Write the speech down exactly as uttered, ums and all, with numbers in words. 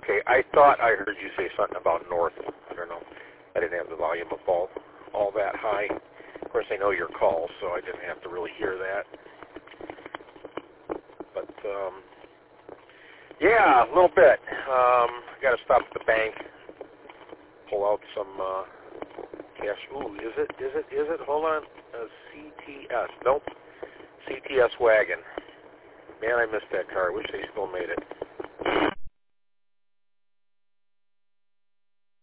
Okay, I thought I heard you say something about north. I don't know. I didn't have the volume up all, all that high. Of course, I know your call, so I didn't have to really hear that. But, um, yeah, a little bit. Um, I got to stop at the bank, pull out some uh, cash. Ooh, is it? Is it? Is it? Hold on. Uh, C T S. Nope. C T S wagon. Man, I missed that car. I wish they still made it.